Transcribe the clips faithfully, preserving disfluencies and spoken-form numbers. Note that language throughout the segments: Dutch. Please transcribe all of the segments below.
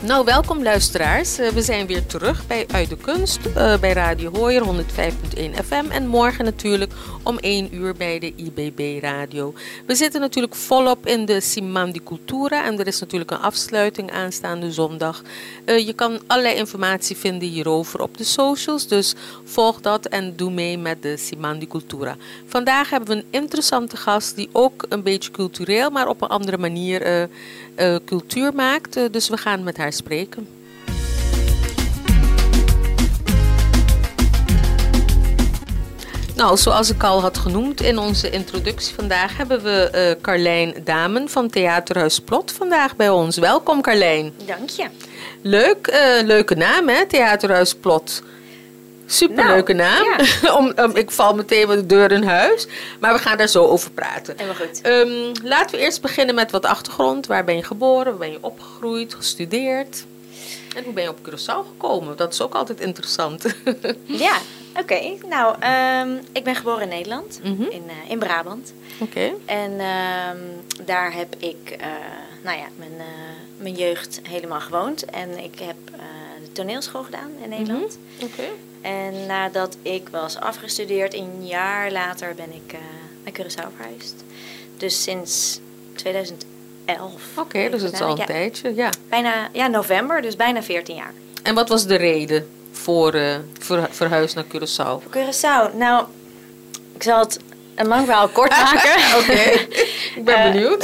Nou, welkom luisteraars. Uh, we zijn weer terug bij Uit de Kunst, uh, bij Radio Hooier honderdvijf punt één F M. En morgen natuurlijk om één uur bij de I B B Radio. We zitten natuurlijk volop in de Semana di Cultura. En er is natuurlijk een afsluiting aanstaande zondag. Uh, je kan allerlei informatie vinden hierover op de socials. Dus volg dat en doe mee met de Semana di Cultura. Vandaag hebben we een interessante gast die ook een beetje cultureel, maar op een andere manier uh, uh, cultuur maakt. Uh, dus we gaan met haar spreken. Nou, zoals ik al had genoemd in onze introductie vandaag hebben we uh, Carlijn Damen van Theaterhuis Plot vandaag bij ons. Welkom Carlijn. Dank je. Leuk, uh, leuke naam hè, Theaterhuis Plot. Superleuke nou, naam. Ja. Om, um, ik val meteen met de deur in huis. Maar we gaan daar zo over praten. Helemaal goed. Um, laten we eerst beginnen met wat achtergrond. Waar ben je geboren? Waar ben je opgegroeid? Gestudeerd? En hoe ben je op Curaçao gekomen? Dat is ook altijd interessant. Ja, oké. Okay. Nou, um, ik ben geboren in Nederland. Mm-hmm. in, uh, in Brabant. Oké. Okay. En um, daar heb ik uh, nou ja, mijn, uh, mijn jeugd helemaal gewoond. En ik heb uh, de toneelschool gedaan in Nederland. Mm-hmm. Oké. Okay. En nadat ik was afgestudeerd, een jaar later ben ik uh, naar Curaçao verhuisd. Dus sinds tweeduizend elf. Oké, okay, dus het is al een ja, tijdje, ja. Bijna, ja, november, dus bijna veertien jaar. En wat was de reden voor uh, ver, verhuis naar Curaçao? Voor Curaçao? Nou, ik zal het een lang verhaal kort maken. Oké, okay. Ik ben uh, benieuwd.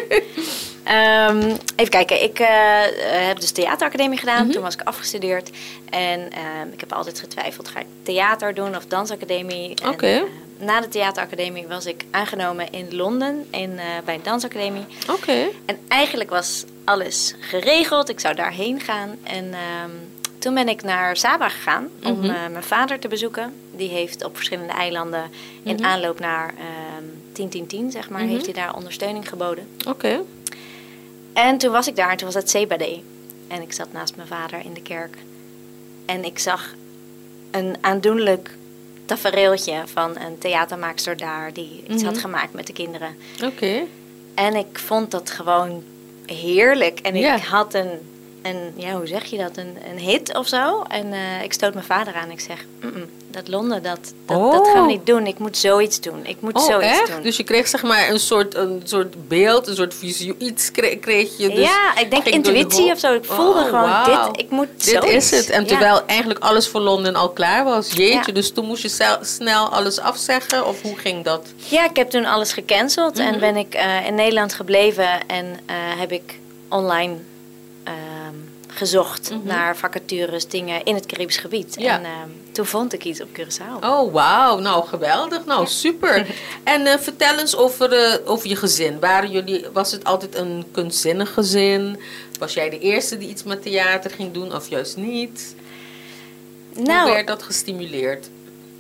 Um, even kijken, ik uh, heb dus theateracademie gedaan. Mm-hmm. Toen was ik afgestudeerd. En uh, ik heb altijd getwijfeld, ga ik theater doen of dansacademie? Oké. Okay. Uh, na de theateracademie was ik aangenomen in Londen in, uh, bij een dansacademie. Oké. Okay. En eigenlijk was alles geregeld. Ik zou daarheen gaan. En uh, toen ben ik naar Saba gegaan om mm-hmm. uh, mijn vader te bezoeken. Die heeft op verschillende eilanden in mm-hmm. aanloop naar uh, tien tien tien, zeg maar, mm-hmm. heeft hij daar ondersteuning geboden. Oké. Okay. En toen was ik daar en toen was het Seba Day. En ik zat naast mijn vader in de kerk. En ik zag een aandoenlijk tafereeltje van een theatermaakster daar die iets mm-hmm. had gemaakt met de kinderen. Oké. Okay. En ik vond dat gewoon heerlijk. En ik ja. had een, een, ja, hoe zeg je dat, een, een hit of zo. En uh, ik stoot mijn vader aan en ik zeg, dat Londen, dat, dat, oh. dat gaan we niet doen. Ik moet zoiets doen. Ik moet oh, zoiets echt? doen. Dus je kreeg zeg maar een soort, een soort beeld, een soort visie, iets kreeg, kreeg je. Dus ja, ik denk intuïtie of zo. Ik voelde oh, gewoon, wow. dit, ik moet dit zoiets. is het. En terwijl ja. eigenlijk alles voor Londen al klaar was. Jeetje, ja. dus toen moest je zel, snel alles afzeggen? Of hoe ging dat? Ja, ik heb toen alles gecanceld. Mm-hmm. En ben ik uh, in Nederland gebleven. En uh, heb ik online uh, gezocht mm-hmm. naar vacatures, dingen in het Caribisch gebied. Ja. En uh, toen vond ik iets op Curaçao. Oh, wauw. Nou, geweldig. Nou, ja. super. En uh, vertel eens over, uh, over je gezin. Waren jullie, was het altijd een kunstzinnig gezin? Was jij de eerste die iets met theater ging doen of juist niet? Nou, hoe werd dat gestimuleerd?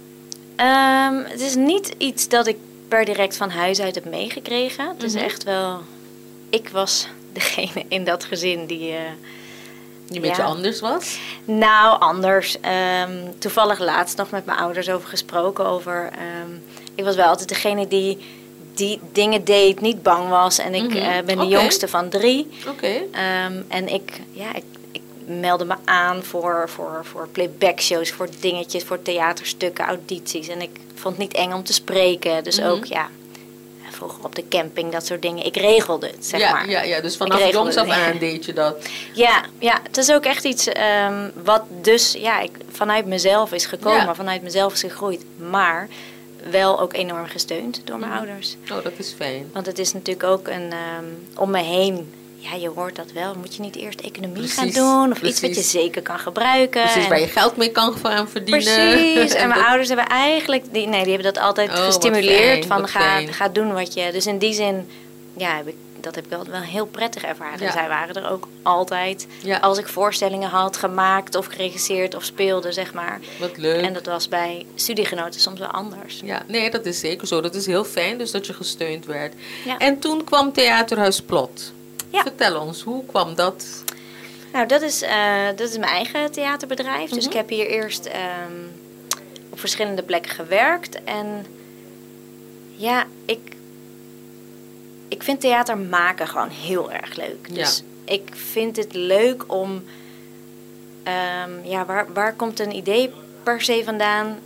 Um, het is niet iets dat ik per direct van huis uit heb meegekregen. Het is mm-hmm. echt wel... Ik was degene in dat gezin die... Uh, Die een beetje ja. anders was? Nou, anders. Um, toevallig laatst nog met mijn ouders over gesproken. Over, um, ik was wel altijd degene die, die dingen deed, niet bang was. En ik mm-hmm. uh, ben de okay. jongste van drie. Okay. Um, en ik, ja, ik, ik meldde me aan voor, voor, voor playbackshows, voor dingetjes, voor theaterstukken, audities. En ik vond het niet eng om te spreken. Dus mm-hmm. ook, ja... Vroeger op de camping, dat soort dingen. Ik regelde het, zeg ja, maar. Ja, ja, dus vanaf jongs af aan deed je dat. Ja, ja, het is ook echt iets um, wat dus ja, ik, vanuit mezelf is gekomen. Ja. Vanuit mezelf is gegroeid. Maar wel ook enorm gesteund door mijn mm. ouders. Oh, dat is fijn. Want het is natuurlijk ook een um, om me heen... Ja, je hoort dat wel. Moet je niet eerst economie precies, gaan doen? Of precies. Iets wat je zeker kan gebruiken. Precies, en... waar je geld mee kan gaan verdienen. Precies. En mijn ouders hebben eigenlijk... Die, nee, die hebben dat altijd oh, gestimuleerd. Fijn, van ga, ga doen wat je... Dus in die zin... Ja, heb ik, dat heb ik wel, wel heel prettig ervaren. Ja. Zij waren er ook altijd. Ja. Als ik voorstellingen had gemaakt of geregisseerd of speelde, zeg maar. Wat leuk. En dat was bij studiegenoten soms wel anders. Ja, nee, dat is zeker zo. Dat is heel fijn dus dat je gesteund werd. Ja. En toen kwam Theaterhuis Plot. Ja. Vertel ons, hoe kwam dat? Nou, dat is, uh, dat is mijn eigen theaterbedrijf. Mm-hmm. Dus ik heb hier eerst um, op verschillende plekken gewerkt. En ja, ik, ik vind theater maken gewoon heel erg leuk. Ja. Dus ik vind het leuk om... Um, ja, waar, waar komt een idee per se vandaan?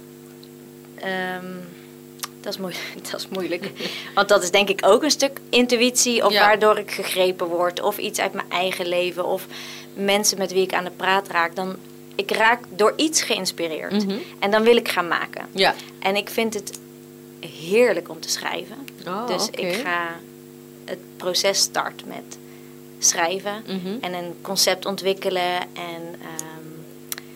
Um, dat, is moeilijk, dat is moeilijk. Want dat is denk ik ook een stuk intuïtie. Of ja. waardoor ik gegrepen word. Of iets uit mijn eigen leven. Of mensen met wie ik aan de praat raak. Dan, ik raak door iets geïnspireerd. Mm-hmm. En dan wil ik gaan maken. Ja. En ik vind het heerlijk om te schrijven. Oh, dus okay. ik ga het proces starten met schrijven. Mm-hmm. En een concept ontwikkelen. En... Um,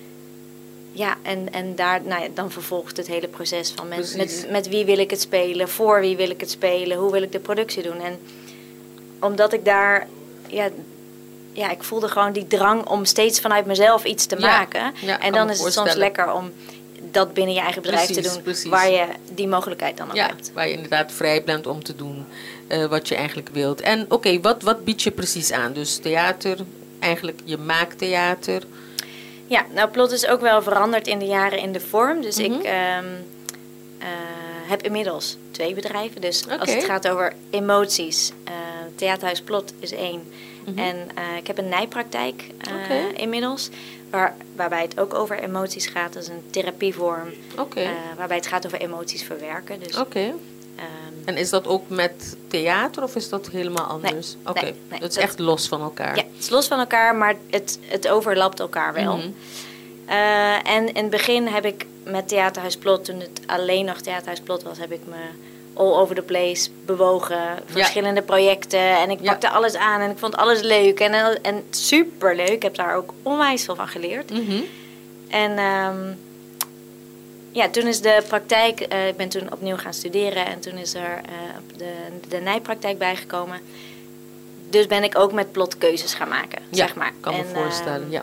Ja, en, en daar, nou ja, dan vervolgt het hele proces van met, met, met wie wil ik het spelen, voor wie wil ik het spelen, hoe wil ik de productie doen. En omdat ik daar, ja, ja ik voelde gewoon die drang om steeds vanuit mezelf iets te ja, maken. Ja, en dan is het soms lekker om dat binnen je eigen bedrijf precies, te doen, precies. waar je die mogelijkheid dan ook ja, hebt. Waar je inderdaad vrij bent om te doen uh, wat je eigenlijk wilt. En oké, okay, wat, wat bied je precies aan? Dus theater, eigenlijk je maakt theater... Ja, nou Plot is ook wel veranderd in de jaren in de vorm. Dus mm-hmm. ik um, uh, heb inmiddels twee bedrijven. Dus okay. als het gaat over emoties, uh, Theaterhuis Plot is één. Mm-hmm. En uh, ik heb een nijpraktijk uh, okay. inmiddels. Waar, waarbij het ook over emoties gaat. Dat is een therapievorm. Okay. Uh, waarbij het gaat over emoties verwerken. Dus, okay. Um, en is dat ook met theater of is dat helemaal anders? Nee, Oké, nee, nee, dat is dat, echt los van elkaar. Ja, het is los van elkaar, maar het, het overlapt elkaar wel. Mm-hmm. Uh, en in het begin heb ik met Theaterhuis Plot, toen het alleen nog Theaterhuis Plot was, heb ik me all over the place bewogen. Verschillende ja. projecten en ik pakte ja. alles aan en ik vond alles leuk. En, en superleuk, ik heb daar ook onwijs veel van geleerd. Mm-hmm. En... Um, Ja, toen is de praktijk, uh, ik ben toen opnieuw gaan studeren en toen is er uh, de, de nijpraktijk bijgekomen. Dus ben ik ook met Plot keuzes gaan maken, ja, zeg maar. Kan me en, voorstellen, uh, ja.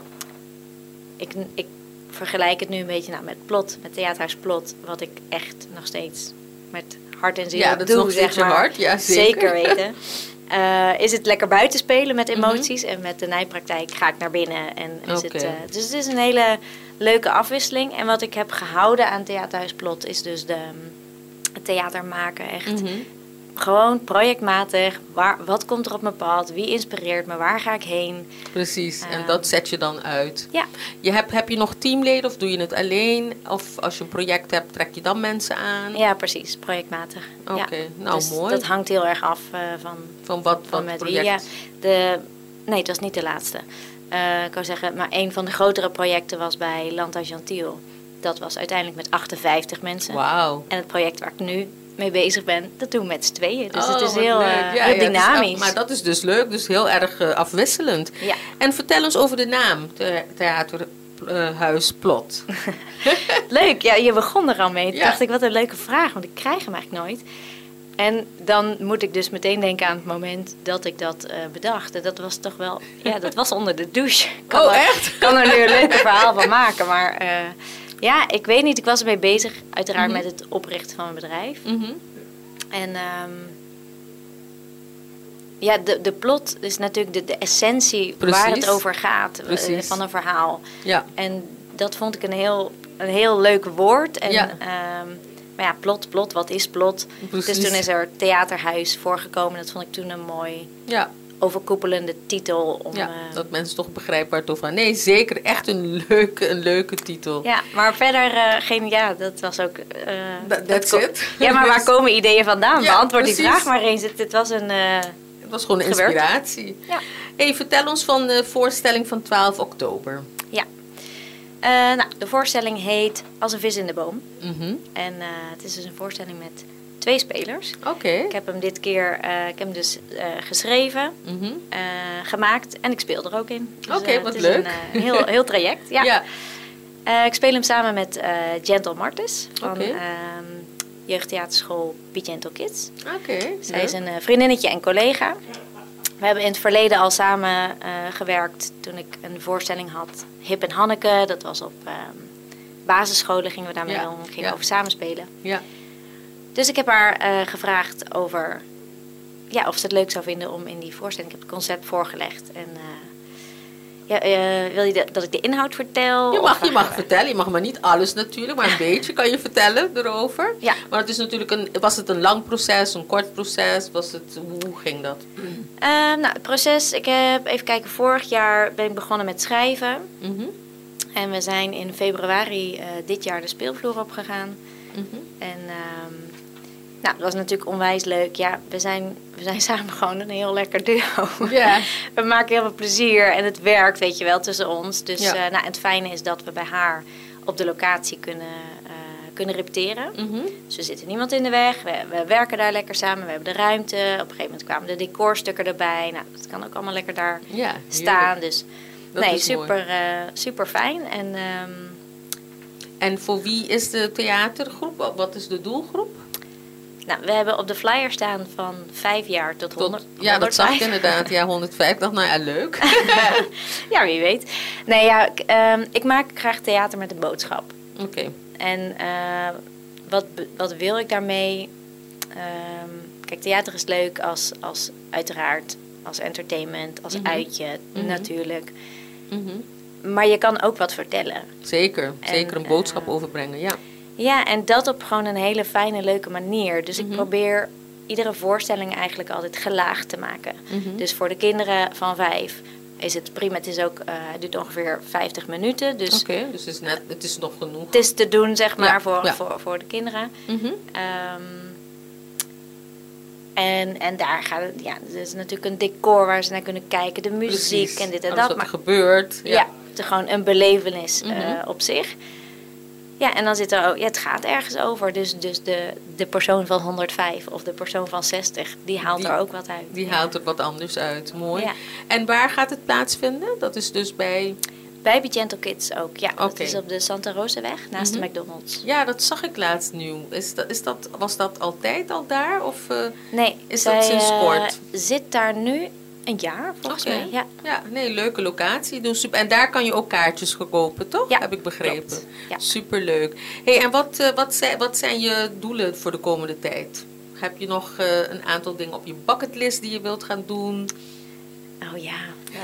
Ik, ik vergelijk het nu een beetje nou, met Plot, met Theaterhuis Plot, wat ik echt nog steeds met hart en ziel ja, dat doe, is nog zeg maar. Hard. Ja, zeker. Zeker weten. Uh, is het lekker buiten spelen met emoties mm-hmm. en met de nijpraktijk ga ik naar binnen. En is okay. het, uh, dus het is een hele leuke afwisseling. En wat ik heb gehouden aan Theaterhuis Plot is dus de, het theater maken. Echt mm-hmm. gewoon projectmatig. Waar, wat komt er op mijn pad? Wie inspireert me? Waar ga ik heen? Precies, uh, en dat zet je dan uit. Ja. Je hebt, heb je nog teamleden of doe je het alleen? Of als je een project hebt, trek je dan mensen aan? Ja, precies. Projectmatig. Oké, okay. ja. nou dus mooi. Dat hangt heel erg af uh, van, van wat, van wat met project? wie. Ja, de, nee, het was niet de laatste. Uh, ik wou zeggen, maar een van de grotere projecten was bij Lanta Gentil. Dat was uiteindelijk met achtenvijftig mensen. Wauw. En het project waar ik nu mee bezig ben, dat doen we met z'n tweeën. Dus oh, het is heel, uh, ja, heel ja, dynamisch. Af, maar dat is dus leuk, dus heel erg uh, afwisselend. Ja. En vertel ons over de naam, the- Theaterhuis uh, Plot. Leuk, ja, je begon er al mee. Toen ja. dacht ik, wat een leuke vraag, want ik krijg hem eigenlijk nooit. En dan moet ik dus meteen denken aan het moment dat ik dat uh, bedacht. En dat was toch wel, ja, dat was onder de douche. Kan oh, er, echt? Ik kan er nu een leuke verhaal van maken, maar uh, ja, ik weet niet. Ik was ermee bezig, uiteraard mm-hmm. met het oprichten van mijn bedrijf. Mm-hmm. En um, ja, de, de plot is natuurlijk de, de essentie Precies. waar het over gaat uh, van een verhaal. Ja. En dat vond ik een heel, een heel leuk woord. En, ja. um, maar ja, plot, plot, wat is plot? Precies. Dus toen is er Theaterhuis voorgekomen. Dat vond ik toen een mooi ja. overkoepelende titel. Om, ja, uh, dat mensen toch begrijpen waar het over gaat. Nee, zeker echt een leuke, een leuke titel. Ja, maar verder uh, geen, ja, dat was ook... Uh, That, that's dat it. Ja, maar waar komen ideeën vandaan? Ja, Beantwoord precies. die vraag maar eens. Het, het was een... Uh, het was gewoon een inspiratie. Ja. Hey, vertel ons van de voorstelling van twaalf oktober. Ja. Uh, nou, de voorstelling heet Als een vis in de boom. Mm-hmm. En uh, het is dus een voorstelling met twee spelers. Oké. Okay. Ik heb hem dit keer uh, ik heb hem dus uh, geschreven, mm-hmm. uh, gemaakt en ik speel er ook in. Dus, Oké, okay, uh, wat het leuk. is een uh, heel, heel traject. Ja. ja. Uh, ik speel hem samen met uh, Gentle Martis van okay. uh, jeugdtheaterschool Be Gentle Kids. Oké. Okay, Zij is een uh, vriendinnetje en collega. We hebben in het verleden al samen uh, gewerkt toen ik een voorstelling had. Hip en Hanneke, dat was op uh, basisscholen gingen we daarmee ja. om, gingen ja. over samenspelen. Ja. Dus ik heb haar uh, gevraagd over ja, of ze het leuk zou vinden om in die voorstelling. Ik heb het concept voorgelegd. En uh, Ja, uh, wil je de, dat ik de inhoud vertel? Je mag, je mag vertellen. Je mag maar niet alles natuurlijk. Maar een beetje kan je vertellen erover. Ja. Maar het is natuurlijk een, was het een lang proces, een kort proces? Was het, hoe ging dat? Uh, nou, het proces, ik heb even kijken. Vorig jaar ben ik begonnen met schrijven. Mm-hmm. En we zijn in februari uh, dit jaar de speelvloer opgegaan. Mm-hmm. En um, nou, dat was natuurlijk onwijs leuk. Ja, we zijn, we zijn samen gewoon een heel lekker duo. Yeah. We maken heel veel plezier en het werkt, weet je wel, tussen ons. Dus ja. uh, nou, het fijne is dat we bij haar op de locatie kunnen, uh, kunnen repeteren. Mm-hmm. Dus er zit niemand in de weg. We, we werken daar lekker samen. We hebben de ruimte. Op een gegeven moment kwamen de decorstukken erbij. Nou, dat kan ook allemaal lekker daar ja, staan. Dus dat nee, is super, uh, super fijn. En, um, en voor wie is de theatergroep? Wat is de doelgroep? Nou, we hebben op de flyer staan van vijf jaar tot, tot honderd. Ja, dat zag ik inderdaad. Ja, honderdvijf. Ik dacht, nou ja, leuk. Ja, wie weet. Nee, ja, ik, um, ik maak graag theater met een boodschap. Oké. Okay. En uh, wat, wat wil ik daarmee? Um, kijk, theater is leuk als, als uiteraard als entertainment, als mm-hmm. uitje mm-hmm. natuurlijk. Mm-hmm. Maar je kan ook wat vertellen. Zeker, en, zeker een boodschap uh, overbrengen, ja. Ja, en dat op gewoon een hele fijne, leuke manier. Dus mm-hmm. ik probeer iedere voorstelling eigenlijk altijd gelaagd te maken. Mm-hmm. Dus voor de kinderen van vijf is het prima. Het is ook, uh, het duurt ongeveer vijftig minuten. Dus Oké, okay, dus het is, net, het is nog genoeg. Het is te doen, zeg maar, ja, voor, ja. voor, voor de kinderen. Mm-hmm. Um, en, en daar gaat het, ja, er is natuurlijk een decor waar ze naar kunnen kijken. De muziek Precies. en dit en Alles dat. wat maar er gebeurt. Ja, ja het is gewoon een belevenis mm-hmm. uh, op zich. Ja, en dan zit er ook, ja, het gaat ergens over. Dus, dus de, de persoon van honderdvijf of de persoon van zestig, die haalt die, er ook wat uit. Die ja. haalt er wat anders uit. Mooi. Ja. En waar gaat het plaatsvinden? Dat is dus bij... Bij Be Gentle Kids ook, ja. Okay. Dat is op de Santa Rosaweg, naast mm-hmm. de McDonald's. Ja, dat zag ik laatst nieuw. Is dat, is dat, was dat altijd al daar? Of uh, nee, is zij, dat sinds kort? Uh, zit daar nu een jaar, volgens okay. mij. Ja. ja, nee, leuke locatie. Dus super. En daar kan je ook kaartjes kopen, toch? Ja, heb ik begrepen. Ja. Superleuk. Hey, en wat, uh, wat, zijn, wat zijn je doelen voor de komende tijd? Heb je nog uh, een aantal dingen op je bucketlist die je wilt gaan doen? Oh ja.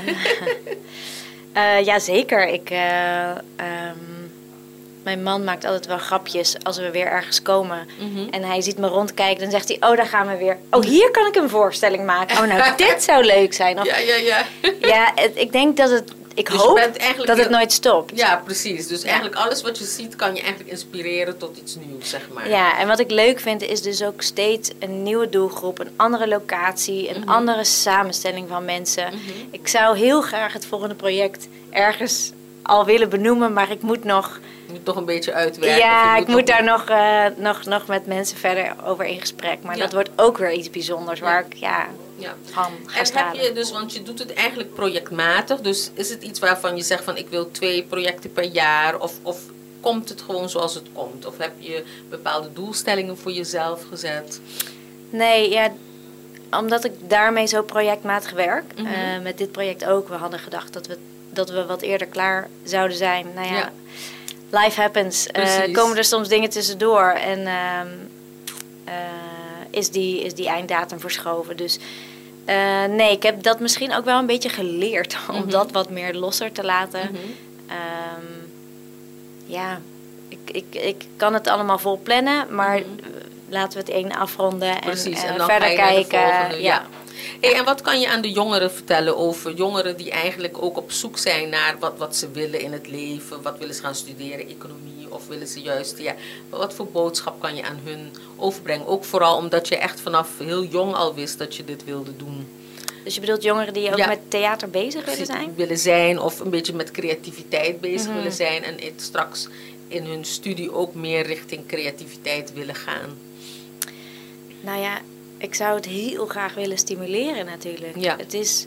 uh, ja, zeker. Ik, uh, um, mijn man maakt altijd wel grapjes als we weer ergens komen. Mm-hmm. En hij ziet me rondkijken. Dan zegt hij, oh, daar gaan we weer. Oh, hier kan ik een voorstelling maken. Oh, nou, dit zou leuk zijn. Of, ja, ja, ja. Ja, het, ik denk dat het... Ik dus hoop dat het nooit stopt. Ja, precies. Dus ja. eigenlijk alles wat je ziet kan je eigenlijk inspireren tot iets nieuws, zeg maar. Ja, en wat ik leuk vind is dus ook steeds een nieuwe doelgroep, een andere locatie, een mm-hmm. andere samenstelling van mensen. Mm-hmm. Ik zou heel graag het volgende project ergens al willen benoemen, maar ik moet nog... Je moet toch een beetje uitwerken. Ja, moet ik moet daar nog, uh, nog, nog met mensen verder over in gesprek. Maar ja. dat wordt ook weer iets bijzonders ja. waar ik... Ja, Ja. Gaan, gaan en stralen. heb je dus, want je doet het eigenlijk projectmatig, dus is het iets waarvan je zegt van ik wil twee projecten per jaar of, of komt het gewoon zoals het komt? Of heb je bepaalde doelstellingen voor jezelf gezet? Nee, ja, omdat ik daarmee zo projectmatig werk, mm-hmm. uh, met dit project ook, we hadden gedacht dat we, dat we wat eerder klaar zouden zijn. Nou ja, ja. Life happens. Uh, komen er soms dingen tussendoor en uh, uh, is, die, is die einddatum verschoven. Dus Uh, nee, ik heb dat misschien ook wel een beetje geleerd om mm-hmm. dat wat meer losser te laten. Mm-hmm. Um, ja, ik, ik, ik kan het allemaal vol plannen, maar mm-hmm. laten we het één afronden Precies, en, uh, en dan verder ga je kijken. Naar de volgende, ja. Ja. Hey, en wat kan je aan de jongeren vertellen over jongeren die eigenlijk ook op zoek zijn naar wat, wat ze willen in het leven? Wat willen ze gaan studeren, economie, of willen ze juist, ja, wat voor boodschap kan je aan hun overbrengen? Ook vooral omdat je echt vanaf heel jong al wist dat je dit wilde doen. Dus je bedoelt jongeren die ook ja. met theater bezig willen zijn? Willen zijn of een beetje met creativiteit bezig mm-hmm. willen zijn en het straks in hun studie ook meer richting creativiteit willen gaan. Nou ja, ik zou het heel graag willen stimuleren natuurlijk. Ja. Het is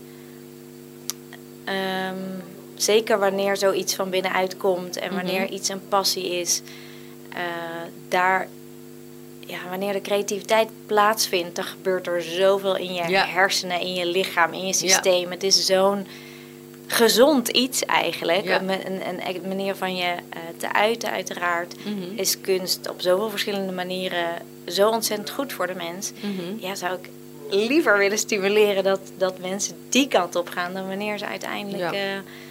um, zeker wanneer zoiets van binnenuit komt en wanneer mm-hmm. iets een passie is, uh, daar, ja, wanneer de creativiteit plaatsvindt, dan gebeurt er zoveel in je ja. hersenen, in je lichaam, in je systeem. Ja. Het is zo'n gezond iets eigenlijk. Ja. Een, een, een manier van je uh, te uiten uiteraard mm-hmm. is kunst op zoveel verschillende manieren zo ontzettend goed voor de mens. Mm-hmm. Ja, zou ik liever willen stimuleren dat, dat mensen die kant op gaan dan wanneer ze uiteindelijk ja. uh,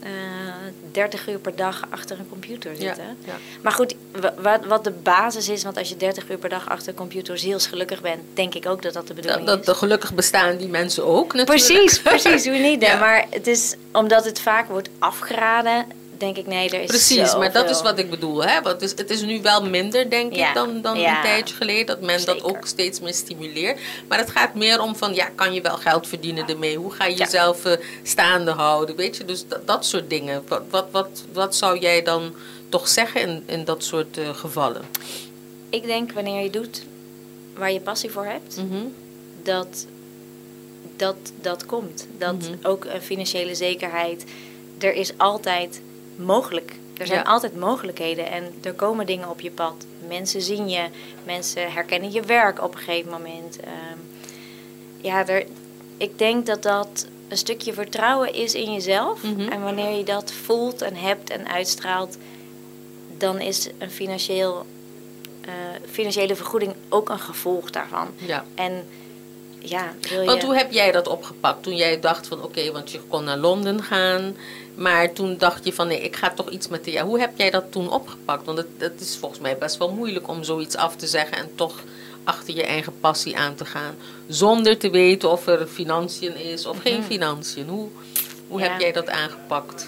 uh, dertig uur per dag achter een computer zitten. Ja, ja. Maar goed, wat, wat de basis is, want als je dertig uur per dag achter een computer zielsgelukkig bent, denk ik ook dat dat de bedoeling dat, dat, is. Dat gelukkig bestaan die mensen ook natuurlijk. Precies, precies, hoe niet. Ja. Maar het is, omdat het vaak wordt afgeraden, denk ik, nee, er is Precies, zoveel. Maar dat is wat ik bedoel. Hè? Want het, is, het is nu wel minder, denk ja. ik, dan, dan ja. een tijdje geleden. Dat men Zeker. dat ook steeds meer stimuleert. Maar het gaat meer om van, ja, kan je wel geld verdienen ermee? Hoe ga je ja. jezelf uh, staande houden? Weet je, dus dat, dat soort dingen. Wat, wat, wat, wat zou jij dan toch zeggen in, in dat soort uh, gevallen? Ik denk, wanneer je doet waar je passie voor hebt, mm-hmm. dat, dat dat komt. Dat mm-hmm. ook een financiële zekerheid, er is altijd mogelijk. Er zijn ja. altijd mogelijkheden en er komen dingen op je pad. Mensen zien je, mensen herkennen je werk op een gegeven moment. Uh, ja, er, ik denk dat dat een stukje vertrouwen is in jezelf. Mm-hmm. En wanneer je dat voelt en hebt en uitstraalt, dan is een financieel, uh, financiële vergoeding ook een gevolg daarvan. Ja. En ja, wil je... Want hoe heb jij dat opgepakt? Toen jij dacht van oké, okay, want je kon naar Londen gaan, maar toen dacht je van nee, ik ga toch iets met de... Ja, hoe heb jij dat toen opgepakt? Want het, het is volgens mij best wel moeilijk om zoiets af te zeggen en toch achter je eigen passie aan te gaan. Zonder te weten of er financiën is of geen financiën. Hoe, hoe ja. heb jij dat aangepakt?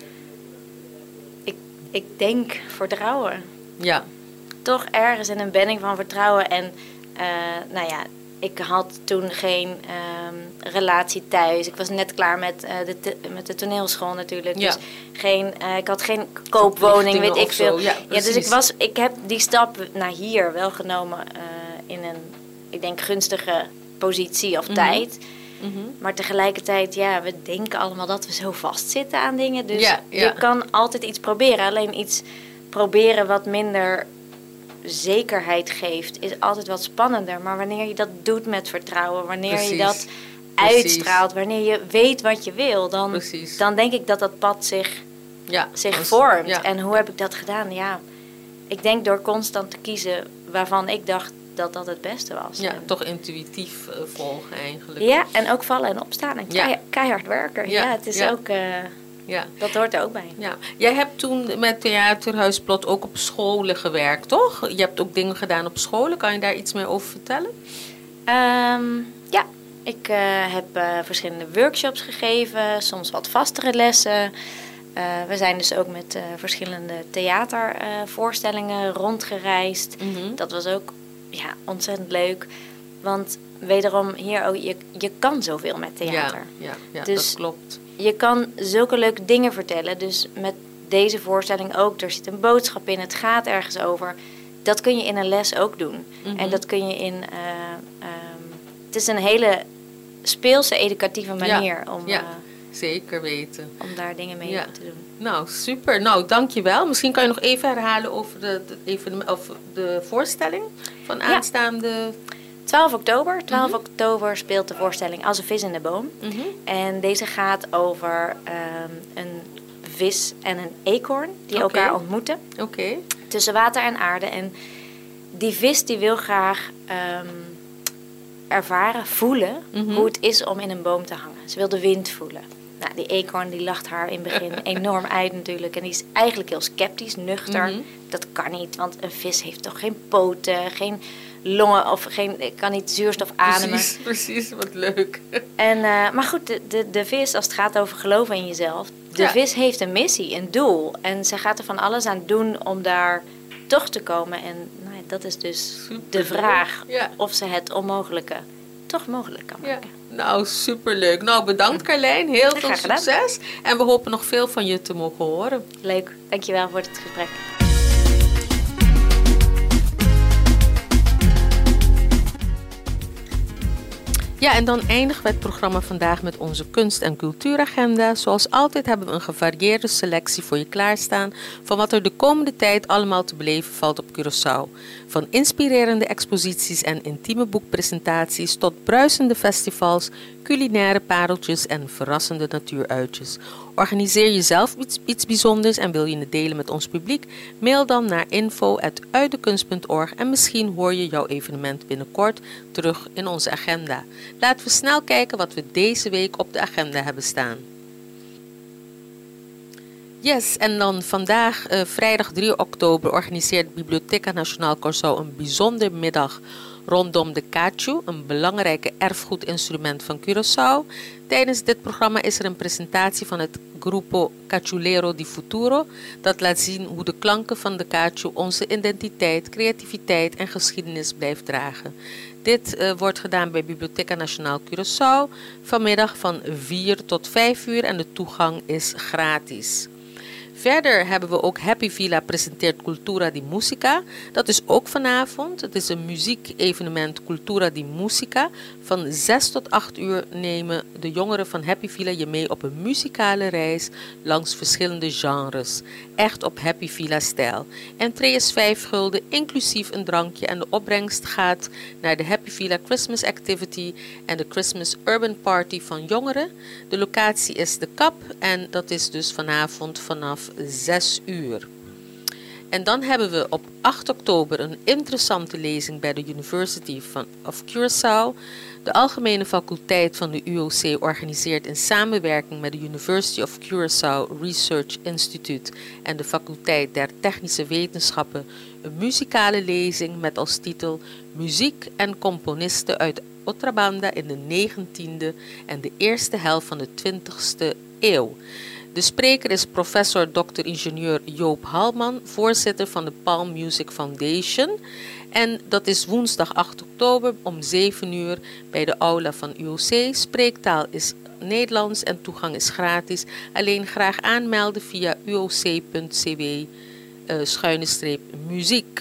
Ik, ik denk vertrouwen. Ja. Toch ergens in een bedding van vertrouwen. En uh, nou ja, ik had toen geen um, relatie thuis. Ik was net klaar met, uh, de, te, met de toneelschool natuurlijk. Ja. Dus geen, uh, ik had geen koopwoning, weet ik veel. Ja, ja, dus ik, was, ik heb die stap naar hier wel genomen uh, in een, ik denk, gunstige positie of mm-hmm. tijd. Mm-hmm. Maar tegelijkertijd, ja, we denken allemaal dat we zo vastzitten aan dingen. Dus ja, ja. je kan altijd iets proberen. Alleen iets proberen wat minder zekerheid geeft, is altijd wat spannender. Maar wanneer je dat doet met vertrouwen, wanneer Precies. je dat uitstraalt, Precies. wanneer je weet wat je wil, dan, dan denk ik dat dat pad zich, ja, zich als, vormt. Ja. En hoe heb ik dat gedaan? Ja, ik denk door constant te kiezen waarvan ik dacht dat dat het beste was. Ja, en, toch intuïtief uh, volgen eigenlijk. Ja, en ook vallen en opstaan en ja. keihard werken. Ja, ja het is ja. ook... Uh, Ja. Dat hoort er ook bij. Ja. Jij hebt toen met Theaterhuis Plot ook op scholen gewerkt, toch? Je hebt ook dingen gedaan op scholen. Kan je daar iets meer over vertellen? Um, ja, ik uh, heb uh, verschillende workshops gegeven. Soms wat vastere lessen. Uh, we zijn dus ook met uh, verschillende theatervoorstellingen uh, rondgereisd. Mm-hmm. Dat was ook ja, ontzettend leuk. Want wederom hier ook, je, je kan zoveel met theater. Ja, ja, ja dus dat klopt. Je kan zulke leuke dingen vertellen. Dus met deze voorstelling ook. Er zit een boodschap in. Het gaat ergens over. Dat kun je in een les ook doen. Mm-hmm. En dat kun je in... Uh, um, het is een hele speelse, educatieve manier. Ja, om, ja uh, zeker weten. Om daar dingen mee ja. te doen. Nou, super. Nou, dankjewel. Misschien kan je nog even herhalen over de, de, even, of de voorstelling van aanstaande... Ja. twaalf oktober. twaalf mm-hmm. oktober speelt de voorstelling Als een vis in de boom. Mm-hmm. En deze gaat over um, een vis en een eekhoorn die okay. elkaar ontmoeten. Okay. Tussen water en aarde. En die vis die wil graag um, ervaren, voelen mm-hmm. hoe het is om in een boom te hangen. Ze wil de wind voelen. Nou, die eekhoorn die lacht haar in het begin enorm uit natuurlijk. En die is eigenlijk heel sceptisch, nuchter. Mm-hmm. Dat kan niet, want een vis heeft toch geen poten, geen... longen of geen, ik kan niet zuurstof ademen. Precies, precies, wat leuk. En, uh, maar goed, de, de, de vis, als het gaat over geloven in jezelf, de ja. vis heeft een missie, een doel. En ze gaat er van alles aan doen om daar toch te komen. En nou, dat is dus super de vraag ja. of ze het onmogelijke toch mogelijk kan maken. Ja. Nou, superleuk. Nou, bedankt Carlijn. Heel veel succes. En we hopen nog veel van je te mogen horen. Leuk. Dankjewel voor het gesprek. Ja, en dan eindigen we het programma vandaag met onze kunst- en cultuuragenda. Zoals altijd hebben we een gevarieerde selectie voor je klaarstaan van wat er de komende tijd allemaal te beleven valt op Curaçao. Van inspirerende exposities en intieme boekpresentaties tot bruisende festivals, culinaire pareltjes en verrassende natuuruitjes. Organiseer jezelf iets, iets bijzonders en wil je het delen met ons publiek? Mail dan naar info at uitdekunst punt org en misschien hoor je jouw evenement binnenkort terug in onze agenda. Laten we snel kijken wat we deze week op de agenda hebben staan. Yes, en dan vandaag, uh, vrijdag drie oktober, organiseert Bibliotheca Nacional Curaçao een bijzonder middag rondom de cachu, een belangrijke erfgoedinstrument van Curaçao. Tijdens dit programma is er een presentatie van het Grupo Cachulero di Futuro, dat laat zien hoe de klanken van de cachu onze identiteit, creativiteit en geschiedenis blijft dragen. Dit uh, wordt gedaan bij Bibliotheca Nacional Curaçao vanmiddag van vier tot vijf uur en de toegang is gratis. Verder hebben we ook Happy Villa presenteert Cultura di Musica. Dat is ook vanavond. Het is een muziekevenement Cultura di Musica. Van zes tot acht uur nemen de jongeren van Happy Villa je mee op een muzikale reis langs verschillende genres. Echt op Happy Villa stijl. Entree is vijf gulden, inclusief een drankje. En de opbrengst gaat naar de Happy Villa Christmas Activity en de Christmas Urban Party van jongeren. De locatie is de Kap en dat is dus vanavond vanaf zes uur. En dan hebben we op acht oktober een interessante lezing bij de University of Curaçao. De Algemene Faculteit van de U O C organiseert in samenwerking met de University of Curaçao Research Institute en de Faculteit der Technische Wetenschappen een muzikale lezing met als titel Muziek en componisten uit Otrabanda in de negentiende en de eerste helft van de twintigste eeuw. De spreker is professor dokter ingenieur Joop Halman, voorzitter van de Palm Music Foundation. En dat is woensdag acht oktober om zeven uur bij de aula van U O C. Spreektaal is Nederlands en toegang is gratis. Alleen graag aanmelden via uoc.cw uh, schuine streep muziek.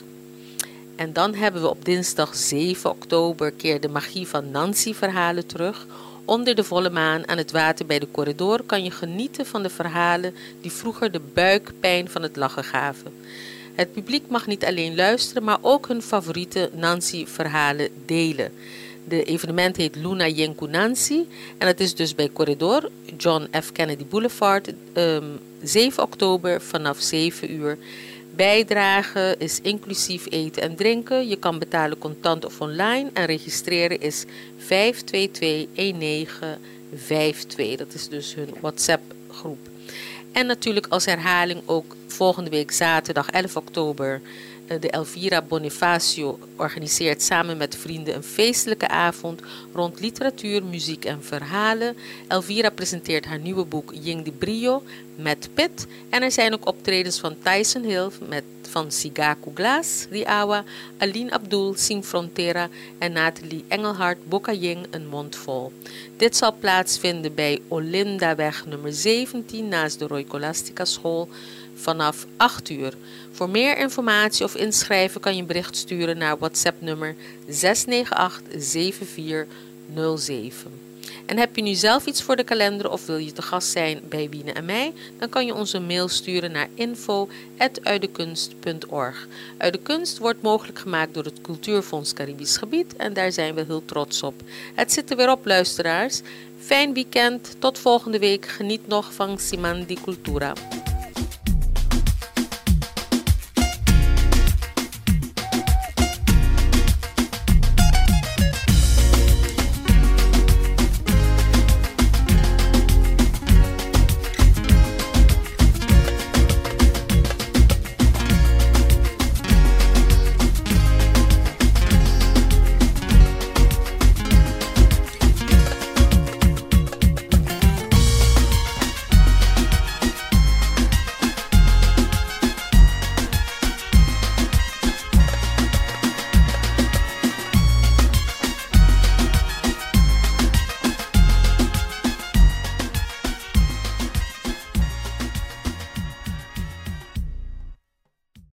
En dan hebben we op dinsdag zeven oktober keer de magie van Nancy verhalen terug. Onder de volle maan aan het water bij de corridor kan je genieten van de verhalen die vroeger de buikpijn van het lachen gaven. Het publiek mag niet alleen luisteren, maar ook hun favoriete Nancy-verhalen delen. De evenement heet Luna Yenku Nancy en het is dus bij Corridor, John F. Kennedy Boulevard, um, zeven oktober vanaf zeven uur. Bijdragen is inclusief eten en drinken. Je kan betalen contant of online en registreren is vijf twee twee een negen vijf twee. Dat is dus hun WhatsApp groep. En natuurlijk als herhaling ook volgende week zaterdag elf oktober... de Elvira Bonifacio organiseert samen met vrienden een feestelijke avond rond literatuur, muziek en verhalen. Elvira presenteert haar nieuwe boek Ying de Brio met Pit. En er zijn ook optredens van Tyson Hill, met, van Sigaku Glass, Riawa, Aline Abdul, Sin Frontera en Nathalie Engelhard, Boca Ying, een mond vol. Dit zal plaatsvinden bij Olindaweg nummer zeventien naast de Roy Colastica School vanaf acht uur. Voor meer informatie of inschrijven kan je een bericht sturen naar WhatsApp nummer zes negen acht zeven vier nul zeven. En heb je nu zelf iets voor de kalender of wil je te gast zijn bij Wiene en mij, dan kan je ons een mail sturen naar info at uitdekunst punt org. Uit de Kunst wordt mogelijk gemaakt door het Cultuurfonds Caribisch Gebied en daar zijn we heel trots op. Het zit er weer op, luisteraars. Fijn weekend, tot volgende week. Geniet nog van Siman di Cultura.